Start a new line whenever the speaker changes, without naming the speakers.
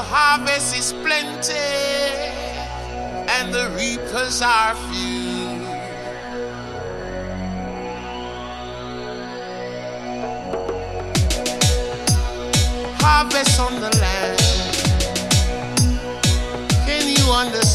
harvest is plenty and the reapers are few. Harvest on the land. Can you understand?